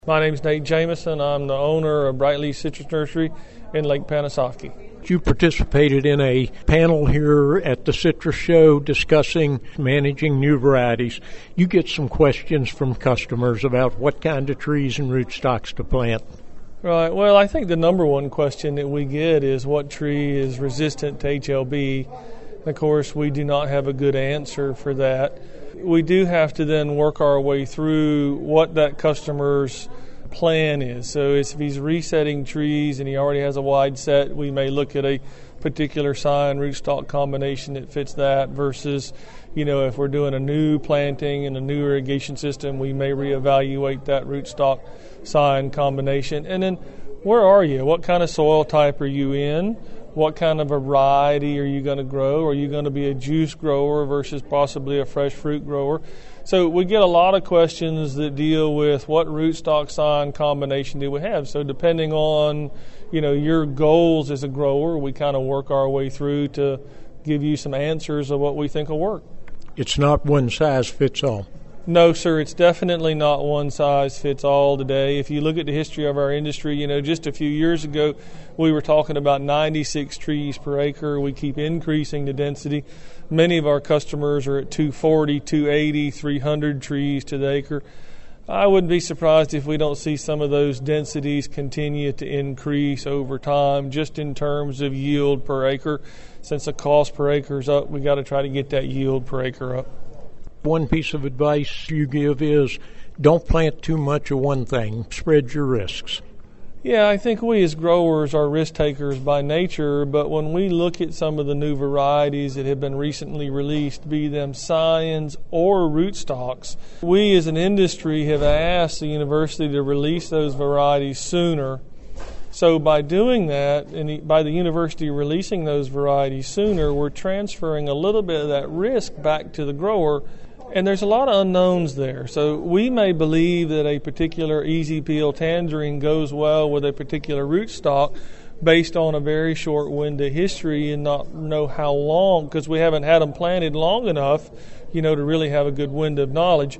My name is Nate Jameson. I'm the owner of Brightleaf Citrus Nursery in Lake Panasoffkee. You participated in a panel here at the Citrus Show discussing managing new varieties. You get some questions from customers about what kind of trees and rootstocks to plant. Right. Well, I think the number one question that we get is what tree is resistant to HLB. Of course, we do not have a good answer for that. We do have to then work our way through what that customer's plan is. So if he's resetting trees and he already has a wide set, we may look at a particular sign rootstock combination that fits that versus, if we're doing a new planting and a new irrigation system, we may reevaluate that rootstock sign combination. And then where are you? What kind of soil type are you in? What kind of variety are you going to grow? Are you going to be a juice grower versus possibly a fresh fruit grower? So we get a lot of questions that deal with what rootstock sign combination do we have. So depending on, your goals as a grower, we kind of work our way through to give you some answers of what we think will work. It's not one size fits all. No, sir, it's definitely not one size fits all today. If you look at the history of our industry, just a few years ago, we were talking about 96 trees per acre. We keep increasing the density. Many of our customers are at 240, 280, 300 trees to the acre. I wouldn't be surprised if we don't see some of those densities continue to increase over time, just in terms of yield per acre. Since the cost per acre is up, we got to try to get that yield per acre up. One piece of advice you give is don't plant too much of one thing. Spread your risks. Yeah, I think we as growers are risk takers by nature, but when we look at some of the new varieties that have been recently released, be them scions or rootstocks, we as an industry have asked the university to release those varieties sooner. So by doing that, and by the university releasing those varieties sooner, we're transferring a little bit of that risk back to the grower. And there's a lot of unknowns there. So we may believe that a particular easy peel tangerine goes well with a particular rootstock based on a very short window history and not know how long, because we haven't had them planted long enough, to really have a good window of knowledge.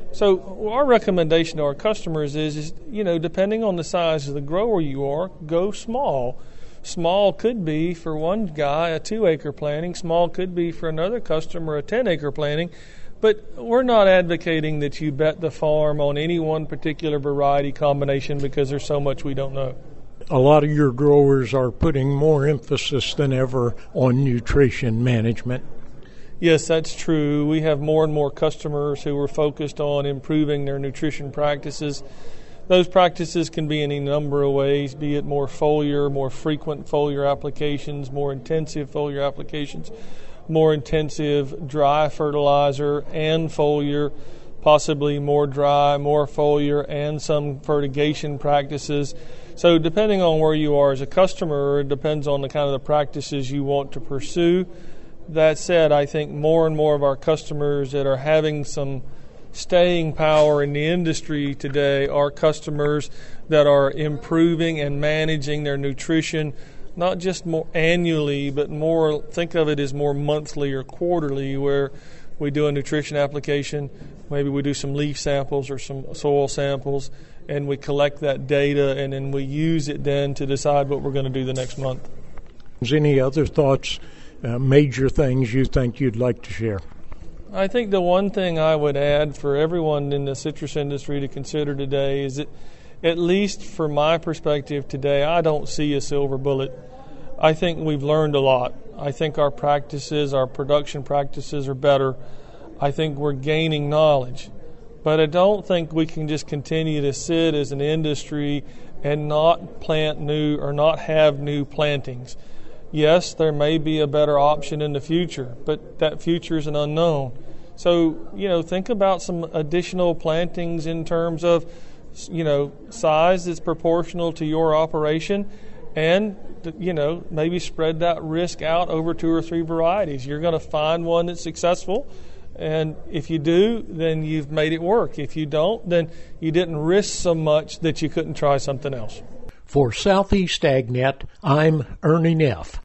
So our recommendation to our customers is, depending on the size of the grower you are, go small. Small could be, for one guy, a 2-acre planting. Small could be, for another customer, a 10-acre planting. But we're not advocating that you bet the farm on any one particular variety combination because there's so much we don't know. A lot of your growers are putting more emphasis than ever on nutrition management. Yes, that's true. We have more and more customers who are focused on improving their nutrition practices. Those practices can be in a number of ways, be it more foliar, more frequent foliar applications, more intensive foliar applications, more intensive dry fertilizer and foliar, possibly more dry, more foliar, and some fertigation practices. So depending on where you are as a customer, it depends on the kind of the practices you want to pursue. That said, I think more and more of our customers that are having some staying power in the industry today are customers that are improving and managing their nutrition, not just more annually, but more, think of it as more monthly or quarterly, where we do a nutrition application, maybe we do some leaf samples or some soil samples, and we collect that data, and then we use it then to decide what we're going to do the next month. Any other thoughts, major things you think you'd like to share? I think the one thing I would add for everyone in the citrus industry to consider today is that, at least from my perspective today, I don't see a silver bullet. I think we've learned a lot. I think our practices, our production practices are better. I think we're gaining knowledge. But I don't think we can just continue to sit as an industry and not plant new or not have new plantings. Yes, there may be a better option in the future, but that future is an unknown. So, think about some additional plantings in terms of size that's proportional to your operation, and, maybe spread that risk out over 2 or 3 varieties. You're going to find one that's successful, and if you do, then you've made it work. If you don't, then you didn't risk so much that you couldn't try something else. For Southeast AgNet, I'm Ernie Neff.